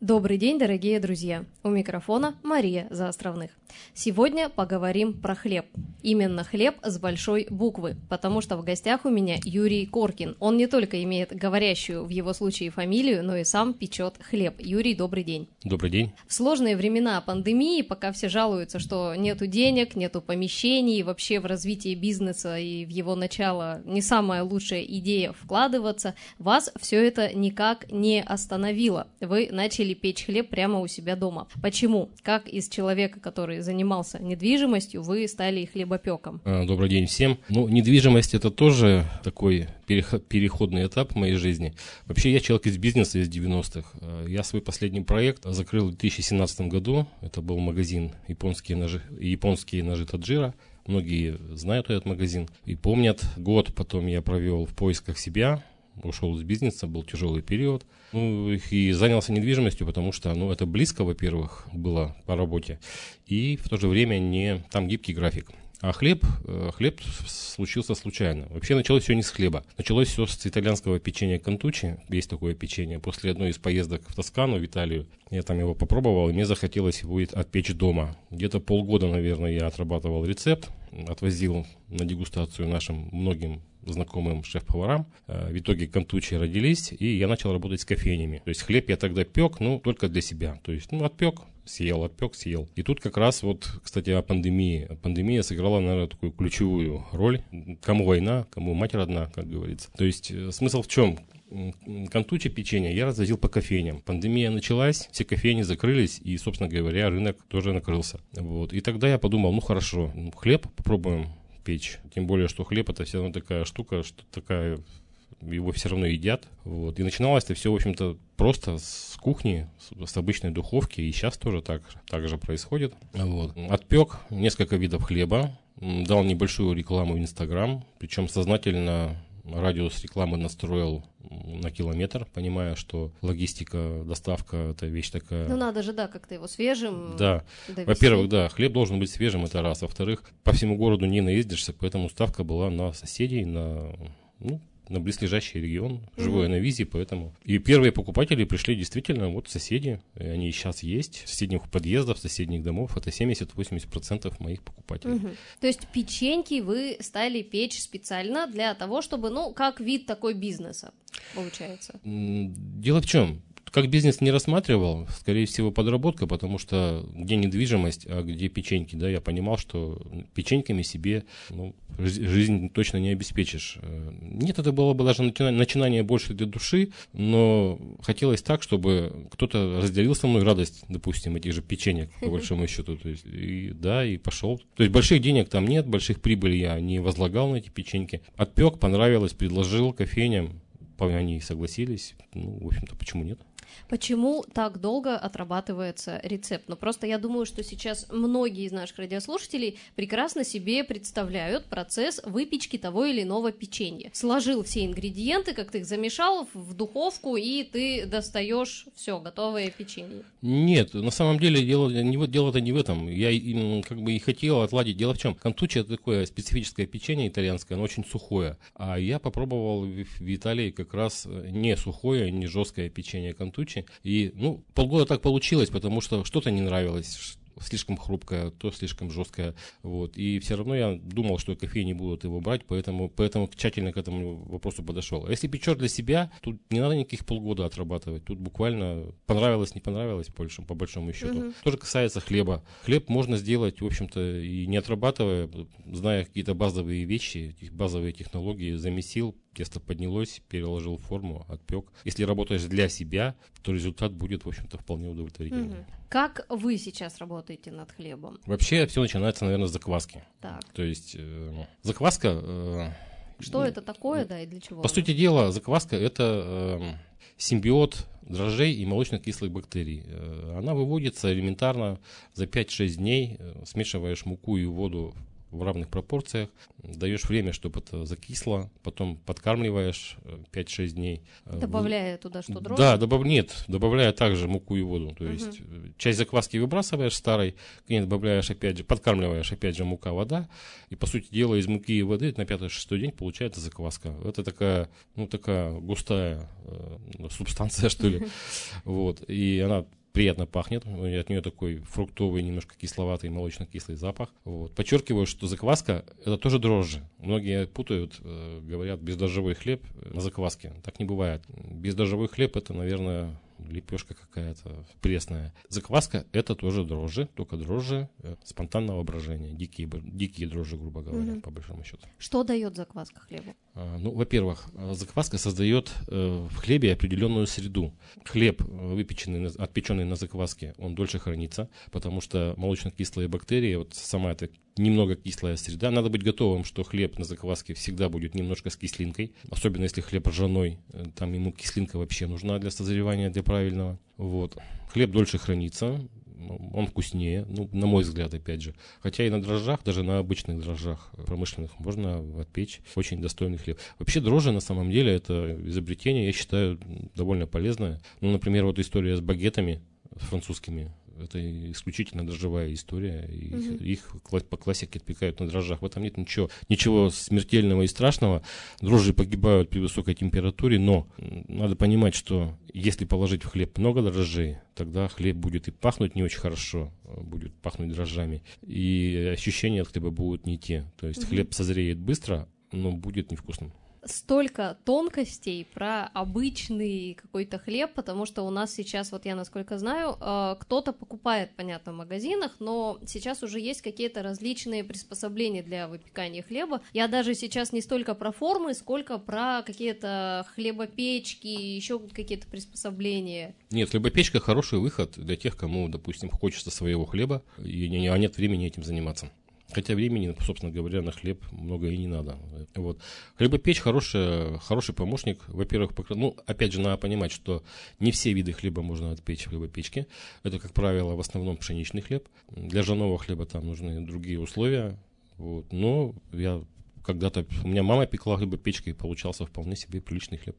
Добрый день, дорогие друзья! У микрофона Мария Заостровных. Сегодня поговорим про хлеб. Именно хлеб с большой буквы, потому что в гостях у меня Юрий Коркин. Он не только имеет говорящую в его случае фамилию, но и сам печет хлеб. Юрий, добрый день. Добрый день. В сложные времена пандемии, пока все жалуются, что нету денег, нету помещений, и вообще в развитие бизнеса и в его начало не самая лучшая идея вкладываться, вас все это никак не остановило. Вы начали печь хлеб прямо у себя дома. Почему? Как из человека, который занимался недвижимостью, вы стали хлебопеком? Добрый день всем. Недвижимость — это тоже такой переходный этап в моей жизни. Вообще, я человек из бизнеса из 90-х. Я свой последний проект закрыл в 2017 году. Это был магазин японские ножи Таджира. Многие знают этот магазин и помнят. Год потом я провел в поисках себя. Ушел из бизнеса, был тяжелый период. И занялся недвижимостью, потому что, это близко, во-первых, было по работе. И в то же время там гибкий график. А хлеб случился случайно. Вообще началось все не с хлеба. Началось все с итальянского печенья кантучи. Есть такое печенье. После одной из поездок в Тоскану, в Италию, я там его попробовал, и мне захотелось его отпечь дома. Где-то полгода, наверное, я отрабатывал рецепт, отвозил на дегустацию нашим многим знакомым шеф-поварам. В итоге кантучи родились, и я начал работать с кофейнями. То есть хлеб я тогда пек, только для себя. То есть, отпек, съел. И тут как раз кстати, о пандемии. Пандемия сыграла, наверное, такую ключевую роль. Кому война, кому мать родна, как говорится. То есть смысл в чем? Кантучи печенье я развозил по кофейням. Пандемия началась, все кофейни закрылись, и, собственно говоря, рынок тоже накрылся. И тогда я подумал, хорошо, хлеб попробуем печь. Тем более, что хлеб — это все равно такая штука, что его все равно едят. И начиналось это все, в общем-то, просто с кухни, с обычной духовки, и сейчас тоже так же происходит. Отпек несколько видов хлеба, дал небольшую рекламу в Инстаграм, причем сознательно радиус рекламы настроил на километр, понимая, что логистика, доставка — это вещь такая. Надо же, как-то его свежим. Да. довести. Во-первых, хлеб должен быть свежим, это раз. Во-вторых, по всему городу не наездишься, поэтому ставка была на соседей, на близлежащий регион, живу я на визе, поэтому. И первые покупатели пришли действительно соседи, и они сейчас есть, соседних подъездов, соседних домов, это 70-80% моих покупателей. То есть печеньки вы стали печь специально для того, чтобы, как вид такой бизнеса, получается? Дело в чем? Как бизнес не рассматривал, скорее всего, подработка, потому что где недвижимость, а где печеньки, я понимал, что печеньками себе жизнь точно не обеспечишь. Нет, это было бы даже начинание больше для души, но хотелось так, чтобы кто-то разделил со мной радость, допустим, этих же печенек, по большому счету. То есть, и пошел. То есть больших денег там нет, больших прибылей я не возлагал на эти печеньки. Отпек, понравилось, предложил кофейням, они согласились. В общем-то, почему нет? Почему так долго отрабатывается рецепт? Просто я думаю, что сейчас многие из наших радиослушателей прекрасно себе представляют процесс выпечки того или иного печенья. Сложил все ингредиенты, как ты их замешал в духовку, и ты достаешь все, готовое печенье. Нет, на самом деле дело-то не в этом. Я и хотел отладить. Дело в чем? Кантучи — это такое специфическое печенье итальянское, оно очень сухое. А я попробовал в Италии как раз не сухое, не жесткое печенье кантучи. И, полгода так получилось, потому что что-то не нравилось, слишком хрупкое, то слишком жесткое. И все равно я думал, что кофейни будут его брать, поэтому тщательно к этому вопросу подошел. А если печешь для себя, тут не надо никаких полгода отрабатывать. Тут буквально понравилось, не понравилось, по большому счету. То же касается хлеба. Хлеб можно сделать, в общем-то, и не отрабатывая, зная какие-то базовые вещи, базовые технологии, замесил, тесто поднялось, переложил в форму, отпек. Если работаешь для себя, то результат будет, в общем-то, вполне удовлетворительным. Как вы сейчас работаете над хлебом? Вообще все начинается, наверное, с закваски. Так. То есть закваска... Что это такое, и для чего? По сути дела, закваска — это симбиот дрожжей и молочно-кислых бактерий. Она выводится элементарно за 5-6 дней, смешиваешь муку и воду в равных пропорциях, даешь время, чтобы это закисло, потом подкармливаешь 5-6 дней. Добавляя туда что, дрожжи? Да, добавляя также муку и воду. То есть часть закваски выбрасываешь старой, к ней добавляешь опять же, подкармливаешь опять же мука, вода, и по сути дела из муки и воды на 5-6 день получается закваска. Это такая густая субстанция, что ли. Вот, и она приятно пахнет, от нее такой фруктовый, немножко кисловатый, молочно-кислый запах. Вот. Подчеркиваю, что закваска – это тоже дрожжи. Многие путают, говорят, бездрожжевой хлеб на закваске. Так не бывает. Бездрожжевой хлеб – это, наверное, лепешка какая-то пресная. Закваска – это тоже дрожжи, только дрожжи спонтанного брожения, дикие дрожжи, грубо говоря, по большому счету. Что дает закваска хлебу? Во-первых, закваска создает в хлебе определенную среду. Хлеб, отпеченный на закваске, он дольше хранится, потому что молочно-кислые бактерии, вот сама эта немного кислая среда. Надо быть готовым, что хлеб на закваске всегда будет немножко с кислинкой, особенно если хлеб ржаной, там ему кислинка вообще нужна для созревания, для правильного. Вот. Хлеб дольше хранится, он вкуснее, на мой взгляд, опять же. Хотя и на дрожжах, даже на обычных дрожжах промышленных, можно отпечь очень достойный хлеб. Вообще дрожжи, на самом деле, это изобретение, я считаю, довольно полезное. Например, вот история с багетами французскими. Это исключительно дрожжевая история. Их по классике отпекают на дрожжах. В этом нет ничего смертельного и страшного. Дрожжи погибают при высокой температуре, но надо понимать, что если положить в хлеб много дрожжей, тогда хлеб будет и пахнуть не очень хорошо, будет пахнуть дрожжами. И ощущения от хлеба будут не те. То есть хлеб созреет быстро, но будет невкусным. Столько тонкостей про обычный какой-то хлеб, потому что у нас сейчас, вот я насколько знаю, кто-то покупает, понятно, в магазинах, но сейчас уже есть какие-то различные приспособления для выпекания хлеба. Я даже сейчас не столько про формы, сколько про какие-то хлебопечки, еще какие-то приспособления. Нет, хлебопечка хороший выход для тех, кому, допустим, хочется своего хлеба, а нет времени этим заниматься. Хотя времени, собственно говоря, на хлеб много и не надо. Вот. Хлебопечь хороший помощник. Во-первых, опять же, надо понимать, что не все виды хлеба можно отпечь в хлебопечке. Это, как правило, в основном пшеничный хлеб. Для ржаного хлеба там нужны другие условия. Вот. Но когда-то у меня мама пекла хлебопечкой, и получался вполне себе приличный хлеб.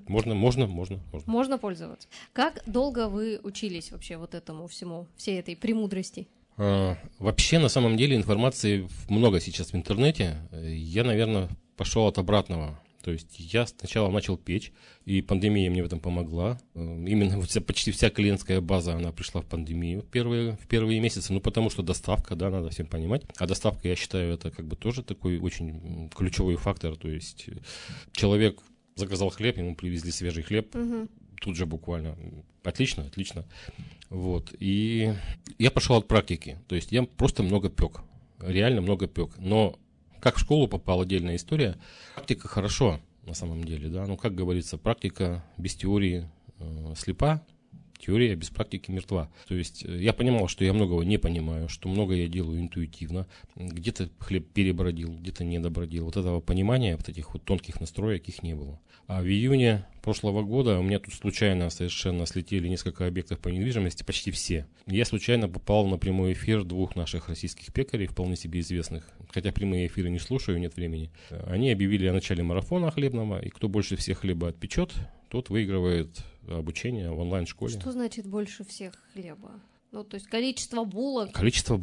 Можно пользоваться. Как долго вы учились вообще вот этому всему, всей этой премудрости? Вообще, на самом деле, информации много сейчас в интернете. Я, наверное, пошел от обратного. То есть я сначала начал печь, и пандемия мне в этом помогла. Именно почти вся клиентская база, она пришла в пандемию в первые месяцы, потому что доставка, да, надо всем понимать. А доставка, я считаю, это как бы тоже такой очень ключевой фактор. То есть человек заказал хлеб, ему привезли свежий хлеб, тут же буквально. Отлично. Вот. И я пошел от практики. То есть я просто много пек. Реально много пек. Но как в школу попал, отдельная история. Практика хорошо, на самом деле. Да? Как говорится, практика без теории слепа. Теория без практики мертва. То есть я понимал, что я многого не понимаю, что многое я делаю интуитивно. Где-то хлеб перебродил, где-то не добродил. Вот этого понимания, вот этих вот тонких настроек, их не было. А в июне прошлого года у меня тут случайно совершенно слетели несколько объектов по недвижимости, почти все. Я случайно попал на прямой эфир двух наших российских пекарей, вполне себе известных. Хотя прямые эфиры не слушаю, нет времени. Они объявили о начале марафона хлебного, и кто больше всех хлеба отпечет, тот выигрывает обучение в онлайн-школе. Что значит больше всех хлеба? То есть количество булок. Количество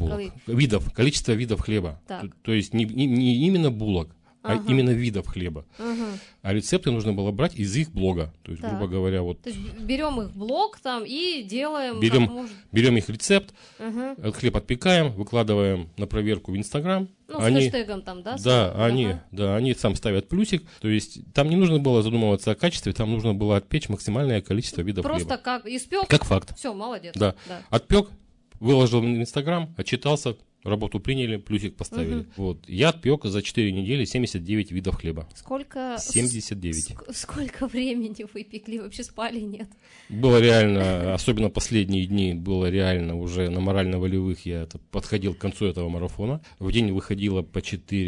видов хлеба. То есть не именно булок, а именно видов хлеба. А рецепты нужно было брать из их блога. То есть, грубо говоря, вот... То есть берем их блог там и делаем... Берем их рецепт, хлеб отпекаем, выкладываем на проверку в Инстаграм. С хэштегом там, да? Да, они сам ставят плюсик. То есть там не нужно было задумываться о качестве, там нужно было отпечь максимальное количество видов хлеба. Просто как испек? Как факт. Все, молодец. Да. Отпек, выложил в Инстаграм, отчитался, работу приняли, плюсик поставили. Вот. Я отпек за 4 недели 79 видов хлеба. Сколько? 79. Сколько времени вы пекли? Вообще спали, нет? Было реально, особенно последние дни, было реально уже на морально-волевых, я подходил к концу этого марафона. В день выходило по 4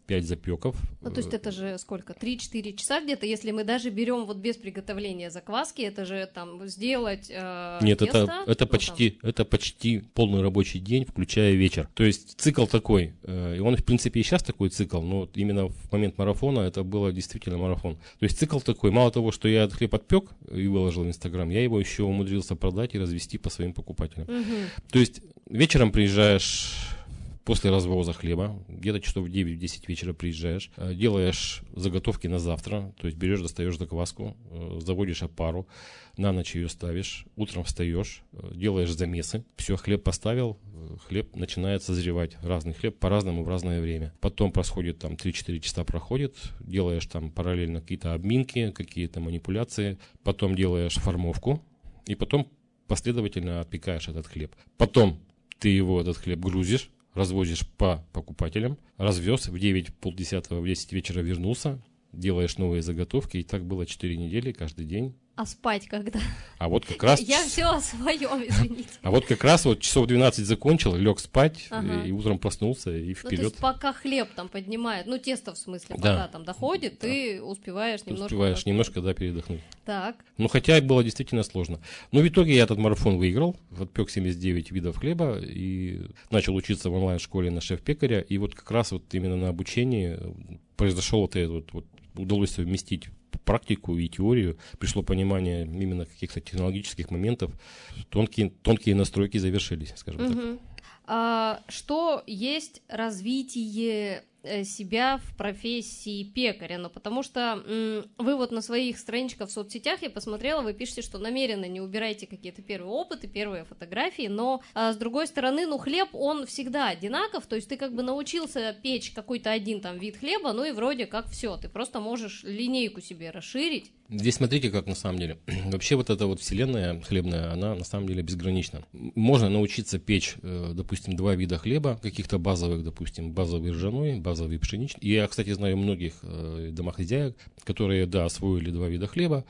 5 запеков. Ну, то есть это же сколько? 3-4 часа где-то, если мы даже берем вот без приготовления закваски, это же там сделать Нет, тесто, это почти полный рабочий день, включая вечер. То есть цикл такой, и он в принципе и сейчас такой цикл, но вот именно в момент марафона это было действительно марафон. То есть цикл такой, мало того, что я этот хлеб отпек и выложил в Инстаграм, я его еще умудрился продать и развести по своим покупателям. То есть вечером приезжаешь после развоза хлеба, где-то часов в 9-10 вечера приезжаешь, делаешь заготовки на завтра, то есть берешь, достаешь закваску, заводишь опару, на ночь ее ставишь, утром встаешь, делаешь замесы, все, хлеб поставил, хлеб начинает созревать, разный хлеб по-разному в разное время. Потом происходит там 3-4 часа проходит, делаешь там параллельно какие-то обминки, какие-то манипуляции, потом делаешь формовку, и потом последовательно отпекаешь этот хлеб. Потом ты его, этот хлеб, грузишь, развозишь по покупателям, развез, в 9, полдесятого, в 10 вечера вернулся, делаешь новые заготовки, и так было 4 недели, каждый день. А спать когда? А вот как раз... Я все о своем, извините. А вот как раз вот часов 12 закончил, лег спать, и утром проснулся, и вперед. Ну, то есть пока хлеб там поднимает, ну, тесто в смысле, пока там доходит, ты успеваешь немножко... передохнуть. Так. Ну, хотя было действительно сложно. Но в итоге я этот марафон выиграл, отпек 79 видов хлеба и начал учиться в онлайн-школе на шеф-пекаря. И вот как раз вот именно на обучении произошел вот это вот удалось совместить практику и теорию, пришло понимание именно каких-то технологических моментов, тонкие настройки завершились, скажем так. Что есть развитие себя в профессии пекаря? Ну, потому что вы вот на своих страничках в соцсетях, я посмотрела, вы пишете, что намеренно не убираете какие-то первые опыты, первые фотографии, но с другой стороны, ну, хлеб, он всегда одинаков, то есть ты как бы научился печь какой-то один там вид хлеба, ну и вроде как все, ты просто можешь линейку себе расширить. Здесь смотрите, как на самом деле. Вообще вот эта вот вселенная хлебная, она на самом деле безгранична. Можно научиться печь, допустим, 2 вида хлеба, каких-то базовых, допустим, базовый ржаной, базовый пшеничный. И я, кстати, знаю многих домохозяек, которые, да, освоили 2 вида хлеба,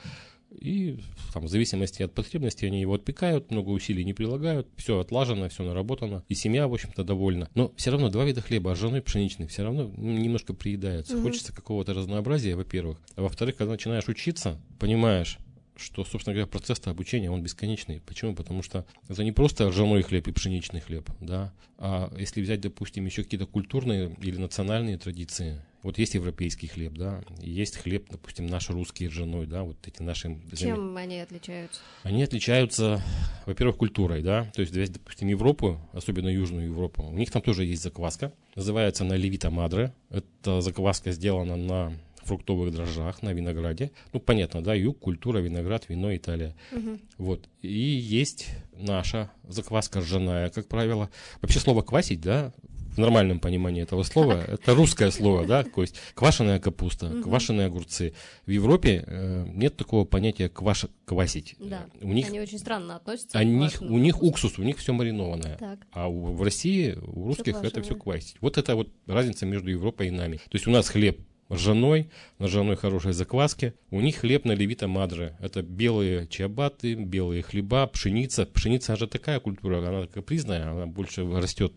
и там, в зависимости от потребностей они его отпекают, много усилий не прилагают, все отлажено, все наработано, и семья, в общем-то, довольна. Но все равно 2 вида хлеба, ржаной и пшеничный, все равно немножко приедается. Хочется какого-то разнообразия, во-первых. А во-вторых, когда начинаешь учиться, понимаешь, что, собственно говоря, процесс обучения, он бесконечный. Почему? Потому что это не просто ржаной хлеб и пшеничный хлеб, да, а если взять, допустим, еще какие-то культурные или национальные традиции. Вот есть европейский хлеб, да, и есть хлеб, допустим, наш русский ржаной, да, вот эти наши... Чем они отличаются? Они отличаются, во-первых, культурой, да, то есть, допустим, Европу, особенно Южную Европу, у них там тоже есть закваска, называется она левита мадре, эта закваска сделана на фруктовых дрожжах, на винограде, ну, понятно, да, юг, культура, виноград, вино, Италия, вот, и есть наша закваска ржаная, как правило, вообще слово «квасить», да, в нормальном понимании этого слова, это русское слово, да, то есть квашеная капуста, квашеные огурцы. В Европе нет такого понятия квасить. Да, у них, они очень странно относятся. У них уксус, у них все маринованное. Так. А в России, у русских это все квасить. Вот это вот разница между Европой и нами. То есть у нас хлеб ржаной, на ржаной хорошей закваске. У них хлеб на левита мадре. Это белые чиабатты, белые хлеба, пшеница. Пшеница же такая культура, она капризная, она больше растет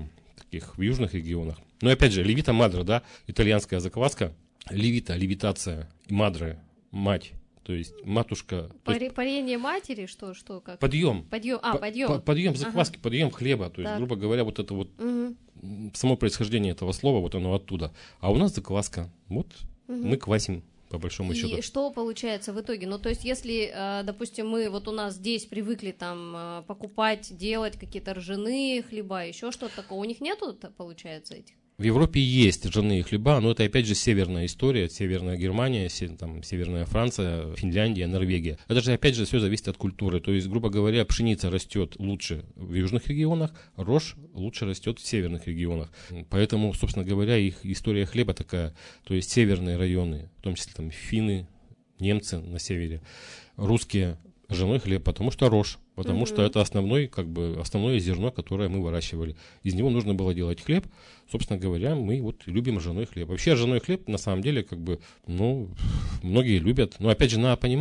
в южных регионах. Но опять же, левита мадре, да, итальянская закваска, левитация, мадре, мать, то есть матушка. Парение матери, что как? Подъем. Подъем. Подъем закваски, подъем хлеба, то есть, грубо говоря, вот это вот само происхождение этого слова, вот оно оттуда. А у нас закваска, вот мы квасим. По большому счету. И что получается в итоге? Ну, то есть, если, допустим, мы вот у нас здесь привыкли там покупать, делать какие-то ржаные хлеба, еще что-то такого, у них нету, получается, этих? В Европе есть ржаные хлеба, но это опять же северная история, Северная Германия, Северная Франция, Финляндия, Норвегия. Это же опять же все зависит от культуры. То есть, грубо говоря, пшеница растет лучше в южных регионах, рожь лучше растет в северных регионах. Поэтому, собственно говоря, их история хлеба такая. То есть северные районы, в том числе там финны, немцы на севере, русские ржаной хлеб, потому что рожь, потому что это основное зерно, которое мы выращивали. Из него нужно было делать хлеб. Собственно говоря, мы вот любим ржаной хлеб. Вообще ржаной хлеб, на самом деле, многие любят. Но опять же, надо понимать,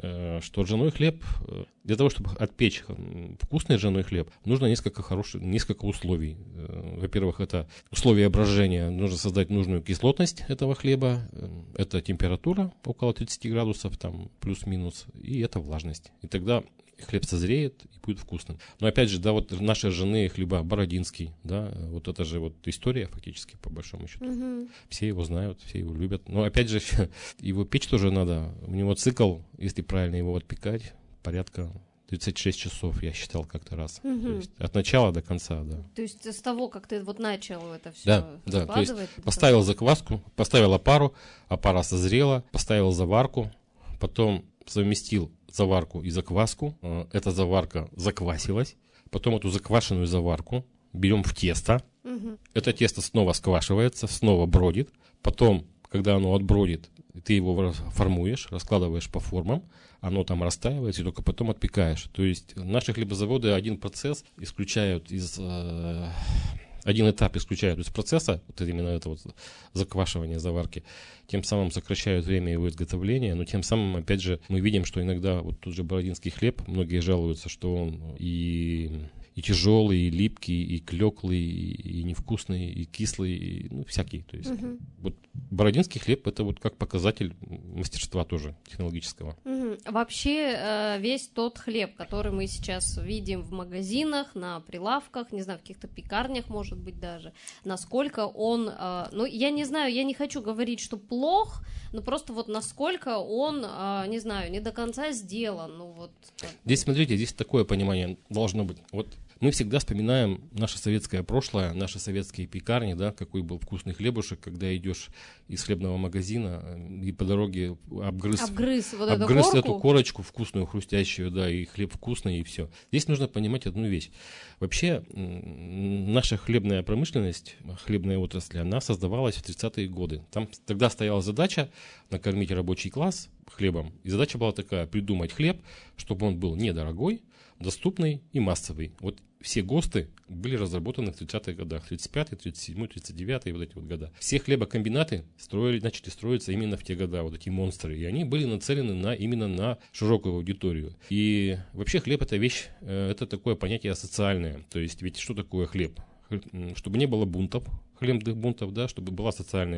что ржаной хлеб, для того, чтобы отпечь вкусный ржаной хлеб, нужно несколько условий. Во-первых, это условия брожения. Нужно создать нужную кислотность этого хлеба. Это температура около 30 градусов, там плюс-минус, и это влажность. И тогда хлеб созреет и будет вкусным. Но опять же, да, вот наши ржаные хлеба, бородинский, да, вот это же вот история фактически, по большому счету. Все его знают, все его любят. Но опять же, его печь тоже надо. У него цикл, если правильно его отпекать, порядка 36 часов, я считал как-то раз. То есть от начала до конца, да. То есть с того, как ты вот начал это все да, то есть поставил закваску, поставил опару, опара созрела, поставил заварку, потом совместил заварку и закваску. Эта заварка заквасилась. Потом эту заквашенную заварку берем в тесто. Это тесто снова сквашивается, снова бродит. Потом, когда оно отбродит, ты его формуешь, раскладываешь по формам. Оно там растаивается и только потом отпекаешь. То есть наши хлебозаводы один процесс исключают из... Один этап исключают из процесса, вот именно это вот заквашивание заварки, тем самым сокращают время его изготовления, но тем самым, опять же, мы видим, что иногда вот тот же бородинский хлеб, многие жалуются, что он и тяжелый, и липкий, и клеклый, и невкусный, и кислый, и, ну, всякий. То есть вот бородинский хлеб это вот как показатель мастерства тоже технологического. Вообще весь тот хлеб, который мы сейчас видим в магазинах, на прилавках, не знаю, в каких-то пекарнях, может быть, даже, насколько он, ну, я не знаю, я не хочу говорить, что плох, но просто вот насколько он, не знаю, не до конца сделан. Ну, вот. Здесь, смотрите, здесь такое понимание должно быть. Вот мы всегда вспоминаем наше советское прошлое, наши советские пекарни, да, какой был вкусный хлебушек, когда идешь из хлебного магазина и по дороге обгрыз эту корочку вкусную, хрустящую, да, и хлеб вкусный, и все. Здесь нужно понимать одну вещь. Вообще, наша хлебная промышленность, хлебная отрасль, она создавалась в 30-е годы. Там тогда стояла задача накормить рабочий класс хлебом. И задача была такая: придумать хлеб, чтобы он был недорогой, доступный и массовый. Вот все ГОСТы были разработаны в 30-х годах, 35-й, 37-й, 39-й, вот эти вот года. Все хлебокомбинаты начали строиться именно в те года, вот эти монстры. И они были нацелены именно на широкую аудиторию. И вообще хлеб это вещь, это такое понятие социальное. То есть ведь что такое хлеб? Чтобы не было бунтов, хлебных бунтов, да, чтобы было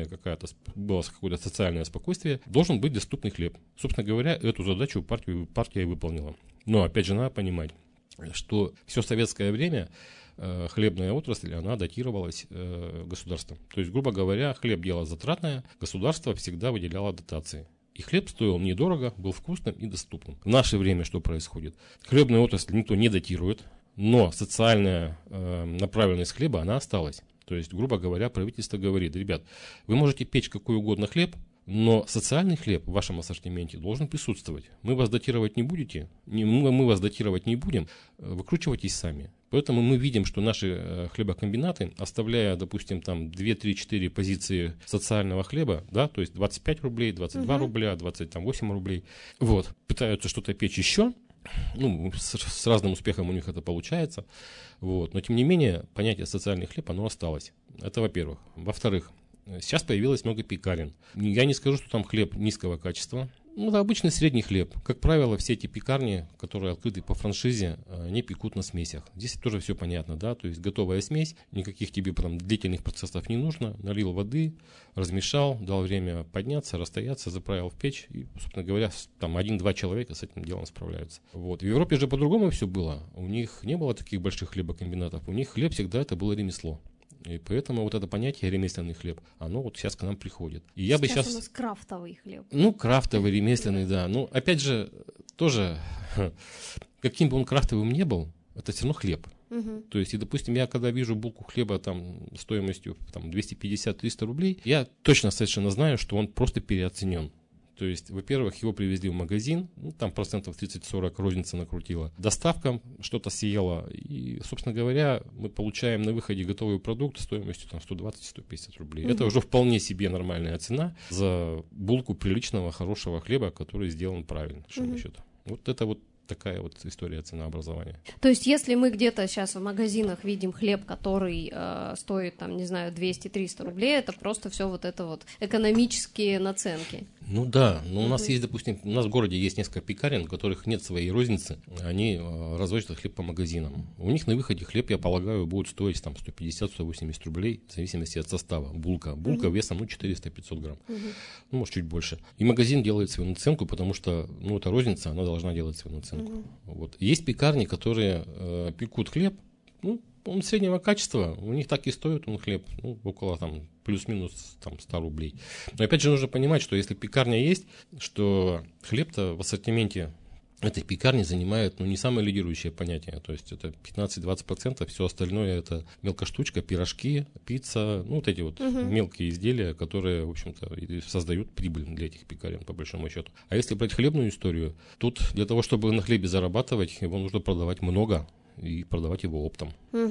какое-то социальное спокойствие, должен быть доступный хлеб. Собственно говоря, эту задачу партия выполнила. Но опять же надо понимать, что все советское время хлебная отрасль, она датировалась государством. То есть, грубо говоря, хлеб дело затратное, государство всегда выделяло дотации. И хлеб стоил недорого, был вкусным и доступным. В наше время что происходит? Хлебную отрасль никто не датирует, но социальная направленность хлеба, она осталась. То есть, грубо говоря, правительство говорит: ребят, вы можете печь какой угодно хлеб, но социальный хлеб в вашем ассортименте должен присутствовать. Мы вас датировать не будем, выкручивайтесь сами. Поэтому мы видим, что наши хлебокомбинаты, оставляя, допустим, там 2, 3, 4 позиции социального хлеба, да, то есть 25 рублей, 22 рубля, 28 рублей, вот, пытаются что-то печь еще. Ну, с разным успехом у них это получается. Вот. Но, тем не менее, понятие социальный хлеб, оно осталось. Это во-первых. Во-вторых, сейчас появилось много пекарен. Я не скажу, что там хлеб низкого качества. Ну, это обычный средний хлеб. Как правило, все эти пекарни, которые открыты по франшизе, они пекут на смесях. Здесь тоже все понятно, да, то есть готовая смесь, никаких тебе прям длительных процессов не нужно. Налил воды, размешал, дал время подняться, расстояться, заправил в печь. И, собственно говоря, там 1-2 человека с этим делом справляются. Вот. В Европе же по-другому все было. У них не было таких больших хлебокомбинатов. У них хлеб всегда это было ремесло. И поэтому вот это понятие ремесленный хлеб, оно вот сейчас к нам приходит. И я бы сейчас... у нас крафтовый хлеб. Ну, крафтовый, ремесленный, да. Ну, опять же, тоже, каким бы он крафтовым ни был, это все равно хлеб. То есть, и, допустим, я когда вижу булку хлеба там стоимостью там, 250-300 рублей, я точно совершенно знаю, что он просто переоценен. То есть, во-первых, его привезли в магазин, ну, там процентов 30-40 розница накрутила. Доставка что-то съела. И, собственно говоря, мы получаем на выходе готовый продукт стоимостью там 120-150 рублей. Это уже вполне себе нормальная цена за булку приличного, хорошего хлеба, который сделан правильно, по большому счету. Вот это вот такая вот история ценообразования. То есть, если мы где-то сейчас в магазинах видим хлеб, который стоит, там, не знаю, 200-300 рублей, это просто все вот это вот экономические наценки. Ну да, но у нас есть, допустим, у нас в городе есть несколько пекарен, у которых нет своей розницы, они развозят хлеб по магазинам. У них на выходе хлеб, я полагаю, будет стоить там 150-180 рублей, в зависимости от состава. Булка весом 400-500 грамм, ну, может, чуть больше. И магазин делает свою наценку, потому что, ну, эта розница, она должна делать свою наценку. Вот. Есть пекарни, которые пекут хлеб, ну, он среднего качества, у них так и стоит он хлеб, ну, около там плюс-минус там 100 рублей. Но опять же нужно понимать, что если пекарня есть, что хлеб-то в ассортименте этой пекарни занимает, ну, не самое лидирующее понятие, то есть это 15-20%, все остальное это мелкоштучка, пирожки, пицца, ну, вот эти вот мелкие изделия, которые, в общем-то, создают прибыль для этих пекарен, по большому счету. А если брать хлебную историю, тут для того, чтобы на хлебе зарабатывать, его нужно продавать много, и продавать его оптом.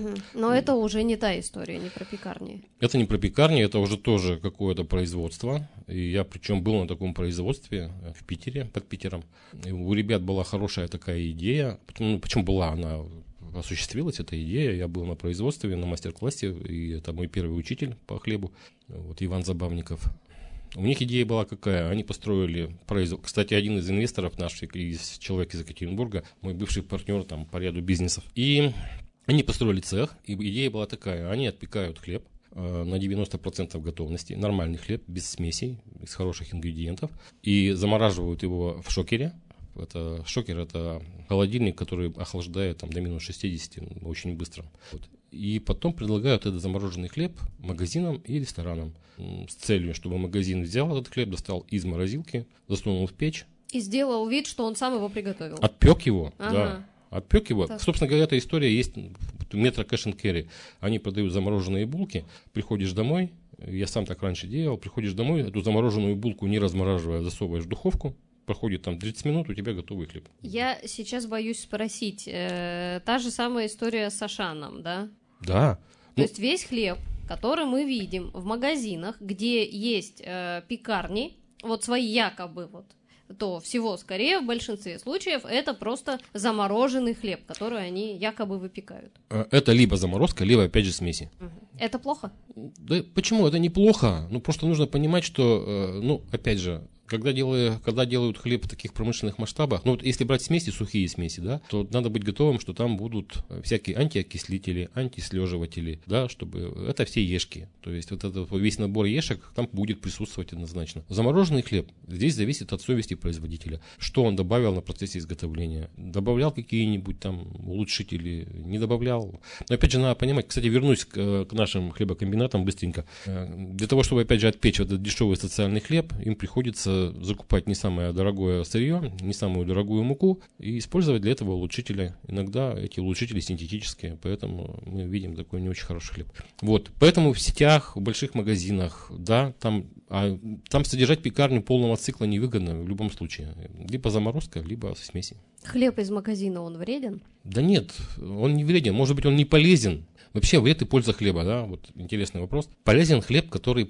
Но это уже не та история, не про пекарни. Это не про пекарни, это уже тоже какое-то производство. И я причем был на таком производстве в Питере, под Питером. И у ребят была хорошая такая идея. Ну, почему была она? Осуществилась эта идея. Я был на производстве, на мастер-классе, и это мой первый учитель по хлебу, вот Иван Забавников. У них идея была какая? Они построили производство. Кстати, один из инвесторов наш, человек из Екатеринбурга, мой бывший партнер там по ряду бизнесов. И они построили цех, и идея была такая. Они отпекают хлеб на 90% готовности, нормальный хлеб, без смесей, из хороших ингредиентов, и замораживают его в шокере. Шокер – это холодильник, который охлаждает там, до минус 60 очень быстро. Вот. И потом предлагают этот замороженный хлеб магазинам и ресторанам с целью, чтобы магазин взял этот хлеб, достал из морозилки, засунул в печь. И сделал вид, что он сам его приготовил. Отпек его, да. Отпек его. Так. Собственно говоря, эта история есть в метро Cash and Carry. Они продают замороженные булки. Приходишь домой, я сам так раньше делал, приходишь домой, эту замороженную булку не размораживая, засовываешь в духовку. Проходит там 30 минут, у тебя готовый хлеб. Я сейчас боюсь спросить, та же самая история с Ашаном, да? Да. То есть весь хлеб, который мы видим в магазинах, где есть пекарни, вот свои якобы вот, то всего скорее в большинстве случаев это просто замороженный хлеб, который они якобы выпекают. Это либо заморозка, либо опять же смеси. Это плохо? Да почему? Это неплохо. Ну просто нужно понимать, что, ну опять же, когда делают хлеб в таких промышленных масштабах, ну вот если брать смеси, сухие смеси, да, то надо быть готовым, что там будут всякие антиокислители, антислеживатели, да, чтобы это все ешки. То есть вот этот весь набор ешек там будет присутствовать однозначно. Замороженный хлеб здесь зависит от совести производителя. Что он добавил на процессе изготовления? Добавлял какие-нибудь там улучшители? Не добавлял? Но опять же надо понимать, кстати, вернусь к нашим хлебокомбинатам быстренько. Для того, чтобы опять же отпечь вот этот дешевый социальный хлеб, им приходится закупать не самое дорогое сырье, не самую дорогую муку и использовать для этого улучшители. Иногда эти улучшители синтетические, поэтому мы видим такой не очень хороший хлеб. Вот, поэтому в сетях, в больших магазинах, да, там содержать пекарню полного цикла невыгодно в любом случае. Либо заморозка, либо смеси. Хлеб из магазина, он вреден? Да нет, он не вреден, может быть он не полезен. Вообще вред и польза хлеба, да, вот интересный вопрос. Полезен хлеб, который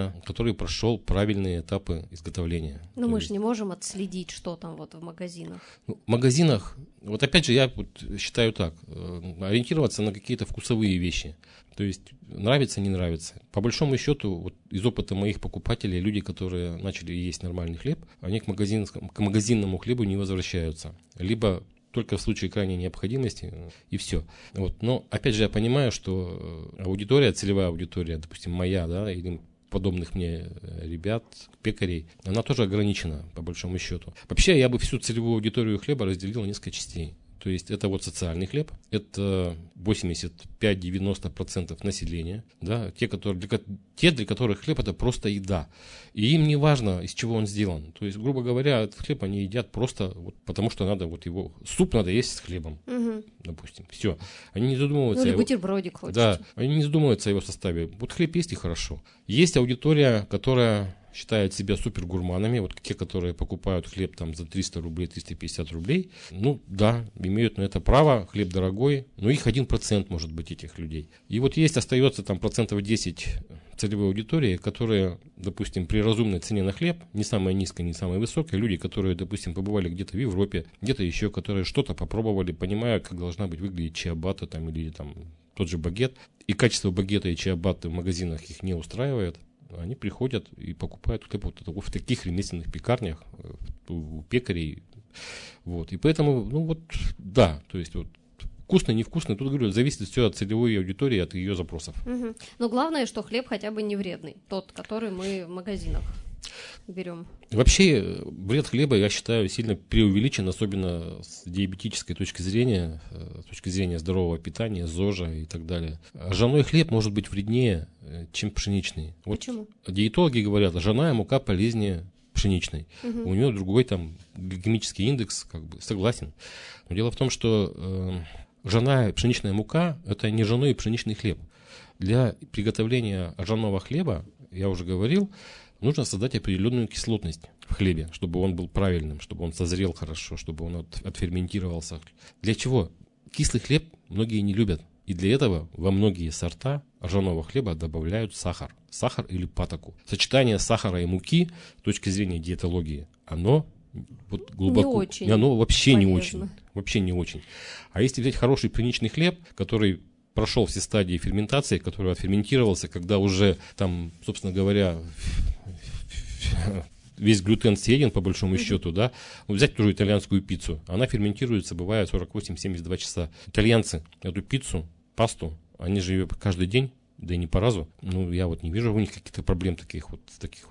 прошел правильные этапы изготовления. Но мы же не можем отследить, что там вот в магазинах. В магазинах, вот опять же я считаю так, ориентироваться на какие-то вкусовые вещи. То есть нравится, не нравится. По большому счету, вот из опыта моих покупателей, люди, которые начали есть нормальный хлеб, они к магазинному хлебу не возвращаются. Либо только в случае крайней необходимости, и все. Вот. Но, опять же, я понимаю, что аудитория, целевая аудитория, допустим, моя, да, или подобных мне ребят, пекарей, она тоже ограничена, по большому счету. Вообще, я бы всю целевую аудиторию хлеба разделил на несколько частей. То есть это вот социальный хлеб, это 85-90% населения, да, те, для которых хлеб это просто еда. И им не важно, из чего он сделан. То есть, грубо говоря, этот хлеб они едят просто вот потому, что надо вот его, суп надо есть с хлебом, допустим. Все. Они не задумываются. Ну, или бутербродик хочется. Да, они не задумываются о его составе. Вот хлеб есть и хорошо. Есть аудитория, которая считают себя супергурманами, вот те, которые покупают хлеб там за 300 рублей, 350 рублей, ну да, имеют на это право, хлеб дорогой, но их 1% может быть этих людей. И вот остается там 10% целевой аудитории, которые, допустим, при разумной цене на хлеб, не самая низкая, не самая высокая, люди, которые, допустим, побывали где-то в Европе, где-то еще, которые что-то попробовали, понимают, как должна выглядеть чиабатта там или там тот же багет, и качество багета и чиабатты в магазинах их не устраивает. они приходят и покупают хлеб вот в таких ремесленных пекарнях, у пекарей. Вот. И поэтому, ну вот, да, то есть вот вкусно, невкусно, тут, говорю, зависит все от целевой аудитории, от ее запросов. Угу. Но главное, что хлеб хотя бы не вредный, тот, который мы в магазинах берем. Вообще, вред хлеба, я считаю, сильно преувеличен, особенно с диабетической точки зрения здорового питания, ЗОЖа и так далее. Ржаной хлеб может быть вреднее, чем пшеничный. Вот почему? Диетологи говорят, ржаная мука полезнее пшеничной. Угу. У нее другой там гликемический индекс, как бы, согласен. Но дело в том, что ржаная пшеничная мука – это не ржаной и пшеничный хлеб. Для приготовления ржаного хлеба, я уже говорил, нужно создать определенную кислотность в хлебе, чтобы он был правильным, чтобы он созрел хорошо, чтобы он отферментировался. Для чего? Кислый хлеб многие не любят. И для этого во многие сорта ржаного хлеба добавляют сахар. Сахар или патоку. Сочетание сахара и муки с точки зрения диетологии, оно вот глубоко... Не очень оно вообще полезно. не очень. Вообще не очень. А если взять хороший пшеничный хлеб, который прошел все стадии ферментации, который отферментировался, когда уже там, собственно говоря, весь глютен съеден, по большому счету, да, вот взять ту же итальянскую пиццу, она ферментируется, бывает, 48-72 часа. Итальянцы эту пиццу, пасту, они же ее каждый день, да и не по разу, ну, я вот не вижу у них каких-то проблем таких вот.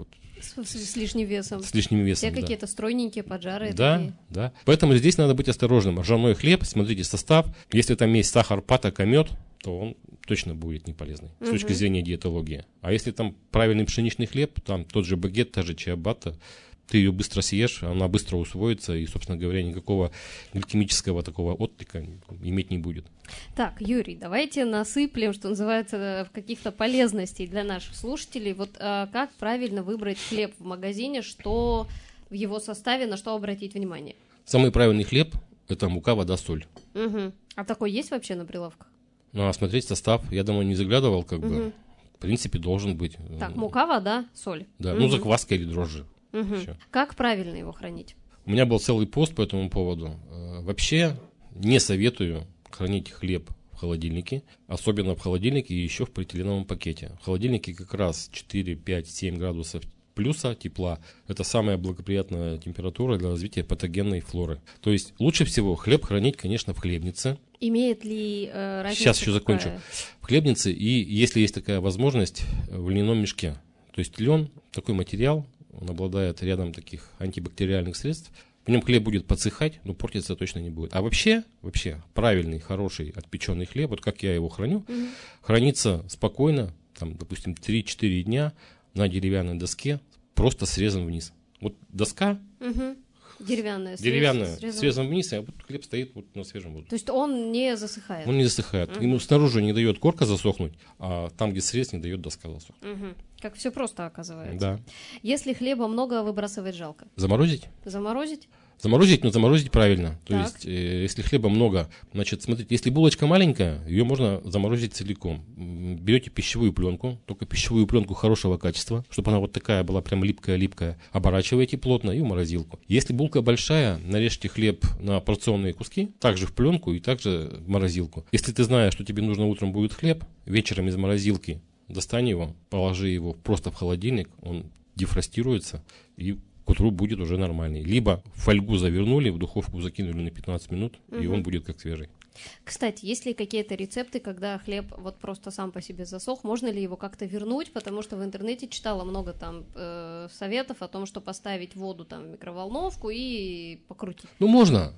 С лишним весом. С лишним весом, Все да. какие-то стройненькие, поджарые. Да, такие. да. Поэтому здесь надо быть осторожным. Ржаной хлеб, смотрите состав, если там есть сахар, патока, мед, то он точно будет не полезный с точки зрения диетологии. А если там правильный пшеничный хлеб, там тот же багет, та же чиабатта, ты ее быстро съешь, она быстро усвоится, и, собственно говоря, никакого гликемического такого отклика иметь не будет. Так, Юрий, давайте насыплем, что называется, каких-то полезностей для наших слушателей. Вот как правильно выбрать хлеб в магазине, что в его составе, на что обратить внимание? Самый правильный хлеб – это мука, вода, соль. Угу. А такой есть вообще на прилавках? Ну, а смотреть состав, я давно не заглядывал, как бы, в принципе, должен быть. Так, мука, вода, соль. Да, ну, закваска или дрожжи. Всё. Как правильно его хранить? У меня был целый пост по этому поводу. Вообще не советую хранить хлеб в холодильнике, особенно в холодильнике и еще в полиэтиленовом пакете. В холодильнике как раз 4, 5, 7 градусов плюса тепла. Это самая благоприятная температура для развития патогенной флоры. То есть лучше всего хлеб хранить, конечно, в хлебнице. Имеет ли разницу? Сейчас еще какая? закончу. В хлебнице и, если есть такая возможность, в льняном мешке. То есть лен, такой материал, он обладает рядом таких антибактериальных средств. В нем хлеб будет подсыхать, но портиться точно не будет. А вообще правильный, хороший отпеченный хлеб, вот как я его храню, хранится спокойно, там, допустим, 3-4 дня на деревянной доске, просто срезан вниз. Вот доска деревянная, срезан вниз, а вот хлеб стоит вот на свежем воздухе. То есть он не засыхает? Он не засыхает. Ему снаружи не дает корка засохнуть, а там, где срез, не дает доска засохнуть. Как все просто оказывается. Да. Если хлеба много, выбрасывать жалко. Заморозить? Заморозить? Заморозить, но заморозить правильно. То Так. есть, если хлеба много, значит, смотрите, если булочка маленькая, ее можно заморозить целиком. Берете пищевую пленку, только пищевую пленку хорошего качества, чтобы она вот такая была прям липкая-липкая, оборачиваете плотно и в морозилку. Если булка большая, нарежьте хлеб на порционные куски, также в пленку и также в морозилку. Если ты знаешь, что тебе нужно утром будет хлеб, вечером из морозилки достань его, положи его просто в холодильник, он дефростируется и к утру будет уже нормальный. Либо в фольгу завернули, в духовку закинули на 15 минут, и он будет как свежий. Кстати, есть ли какие-то рецепты, когда хлеб вот просто сам по себе засох, можно ли его как-то вернуть? Потому что в интернете читала много там советов о том, что поставить воду там в микроволновку и покрутить. Ну, можно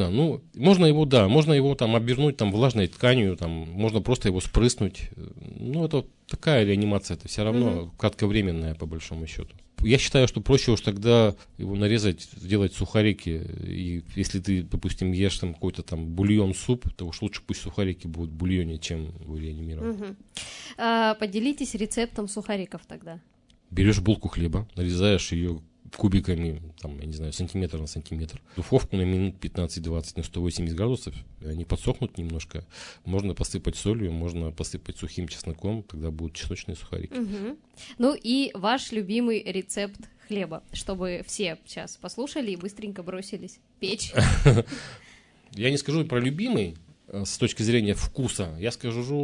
его там обернуть там влажной тканью, там, можно просто его спрыснуть. Ну, это такая реанимация, это все равно кратковременная, по большому счету. Я считаю, что проще уж тогда его нарезать, сделать сухарики. И если ты, допустим, ешь там какой-то там бульон, суп, то уж лучше пусть сухарики будут в бульоне, чем в реанимированном. Поделитесь рецептом сухариков тогда. Берешь булку хлеба, нарезаешь ее кубиками, там, я не знаю, сантиметр на сантиметр. Духовку на минут 15-20 на 180 градусов. Они подсохнут немножко. Можно посыпать солью, можно посыпать сухим чесноком, тогда будут чесночные сухарики. Ну и ваш любимый рецепт хлеба, чтобы все сейчас послушали и быстренько бросились печь. Я не скажу про любимый с точки зрения вкуса. Я скажу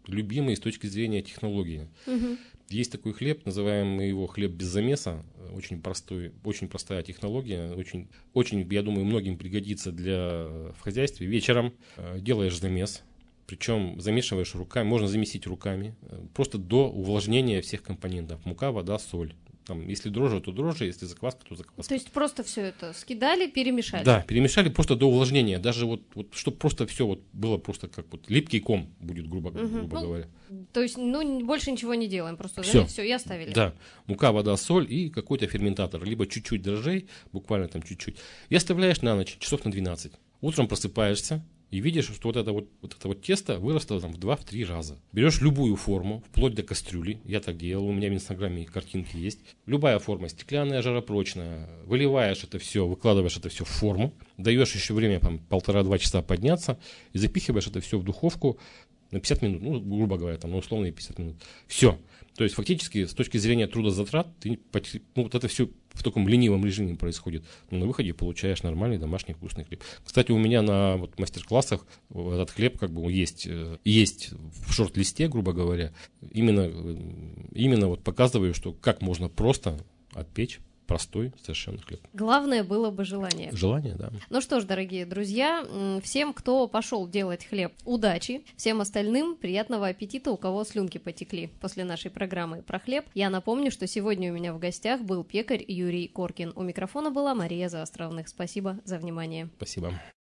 любимый с точки зрения технологии. Есть такой хлеб, называемый его хлеб без замеса, очень простая технология, очень, я думаю, многим пригодится в хозяйстве. Вечером делаешь замес, причем замешиваешь руками, можно замесить руками, просто до увлажнения всех компонентов: мука, вода, соль. Там, если дрожжи, то дрожжи, если закваска, то закваска. То есть просто все это скидали, перемешали? Да, перемешали просто до увлажнения, даже чтобы просто все было просто как липкий ком будет, грубо говоря. То есть, больше ничего не делаем, просто все и оставили. Да, мука, вода, соль и какой-то ферментатор, либо чуть-чуть дрожжей, буквально там чуть-чуть, и оставляешь на ночь, часов на 12. Утром просыпаешься и видишь, что это тесто выросло там в 2-3 раза. Берешь любую форму, вплоть до кастрюли. Я так делал, у меня в Инстаграме картинки есть. Любая форма, стеклянная, жаропрочная. Выливаешь это все, выкладываешь это все в форму. Даешь еще время, 1,5-2 часа подняться. И запихиваешь это все в духовку на 50 минут. Грубо говоря, на условные 50 минут. Все. То есть, фактически, с точки зрения трудозатрат, это все в таком ленивом режиме происходит. Но на выходе получаешь нормальный домашний вкусный хлеб. Кстати, у меня на мастер-классах этот хлеб есть в шорт-листе, грубо говоря. Именно показываю, что как можно просто отпечь простой совершенно хлеб. Главное было бы желание. Желание, да. Ну что ж, дорогие друзья, всем, кто пошел делать хлеб, удачи. Всем остальным приятного аппетита, у кого слюнки потекли после нашей программы про хлеб. Я напомню, что сегодня у меня в гостях был пекарь Юрий Коркин. У микрофона была Мария Заостровных. Спасибо за внимание. Спасибо.